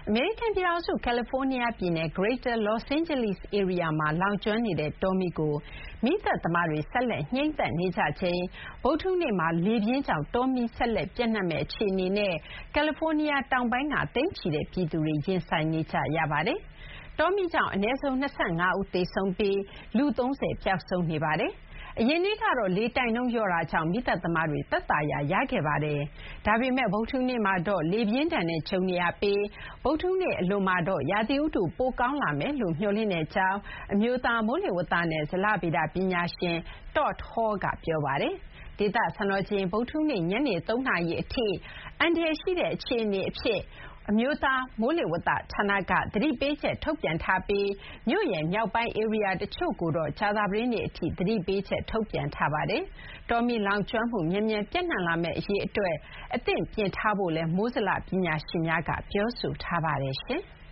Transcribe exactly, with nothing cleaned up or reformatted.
အမေရိကန်ပြည်ထောင်စုကယ်လီဖိုးနီးယားပြည်နယ် Greater Los Angeles area မှာလောင်ကျွမ်းနေတဲ့တောမီးကိုမီးသတ်သမားတွေဆက်လက်ငြှိမ်းသတ်နေကြချိန်ဗုဒ္ဓဟူးနေ့မှာလေပြင်းကြောင့်တောမီးဆက်လက်ပျံ့နှံ့မယ့်အခြေအနေနဲ့ကယ်လီဖိုးနီးယားတောင်ပိုင်းကသိန်းချီတဲ့ပြည်သူတွေရင်ဆိုင်နေကြရပါတယ်။တောမီးကြောင့်အနည်းဆုံး၂၅ဦးသေဆုံးပြီးလူ၃၀ပျောက်ဆုံးနေပါတယ်။အရင်နေ့ကတော့လေတိုက်နှုန်းလျော့တာကြောင့်မီးသတ်သမားတွေသက်သာရာရခဲ့ပါတယ်။ဒါပေမဲ့ဗုဒ္ဓဟူးနေ့မှာတော့လေပြင်းဒဏ်နဲ့ကြုံနေရပြီးဗုဒ္ဓဟူးနေ့အလွန်မှာတော့ရာသီဥတုပိုကောင်းလာမယ်လို့မျှော်လင့်တဲ့အကြောင်းအမျိုးသားမိုးလေဝသနဲ့ဇလဗေဒပညာရှင် Todd Hall ကပြောပါတယ်။ဒေသစံတော်ချိန်ဗုဒ္ဓဟူးနေ့ညနေ၃နာရီအထိအန္တရာယ်ရှိတဲ့အခြေအနေအဖြစ်အမျိုးသားမိုးလေဝသဌာနကသတိပေးချက်ထုတ်ပြန်ထားပြီးမြို့ရဲ့မြောက်ပိုင်းဧရိယာတချို့ကိုတော့ကြာသပတေးနေ့အထိသတိပေးချက်ထုတ်ပြန်ထားပါတယ်။တောမီးလောင်ကျွမ်းမှုမြန်မြန်ပြန့်နှံ့လာမယ့်အရေးအတွက်အသင့်ပြင်ထားဖို့လည်းမိုးဇလပညာရှင်များကပြောဆိုထားပါတယ်ရှင်။